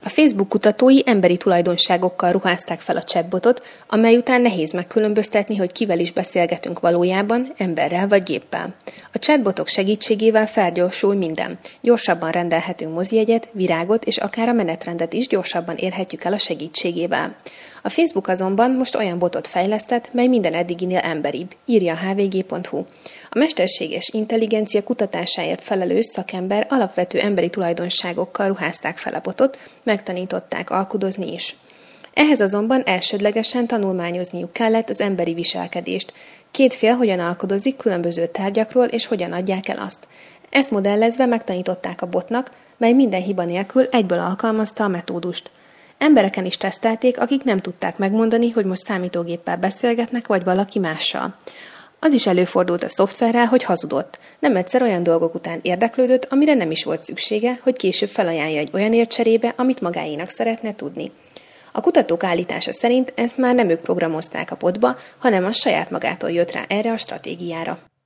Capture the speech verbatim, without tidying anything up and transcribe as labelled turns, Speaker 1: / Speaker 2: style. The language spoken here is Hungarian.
Speaker 1: Facebook kutatói emberi tulajdonságokkal ruházták fel a chatbotot, amely után nehéz megkülönböztetni, hogy kivel is beszélgetünk valójában, emberrel vagy géppel. A chatbotok segítségével felgyorsul minden. Gyorsabban rendelhetünk mozijegyet, virágot és akár a menetrendet is gyorsabban érhetjük el a segítségével. A Facebook azonban most olyan botot fejlesztett, mely minden eddiginél emberibb, írja a há vé gé pont hú. A mesterséges intelligencia kutatásáért felelős szakember alapvető emberi tulajdonságokkal ruházták fel a botot, megtanították alkudozni is. Ehhez azonban elsődlegesen tanulmányozniuk kellett az emberi viselkedést. Két fél hogyan alkudozik különböző tárgyakról és hogyan adják el azt. Ezt modellezve megtanították a botnak, mely minden hiba nélkül egyből alkalmazta a metódust. Embereken is tesztelték, akik nem tudták megmondani, hogy most számítógéppel beszélgetnek, vagy valaki mással. Az is előfordult a szoftverrel, hogy hazudott. Nem egyszer olyan dolgok után érdeklődött, amire nem is volt szüksége, hogy később felajánlja egy olyan ért cserébe, amit magáénak szeretne tudni. A kutatók állítása szerint ezt már nem ők programozták a botba, hanem az saját magától jött rá erre a stratégiára.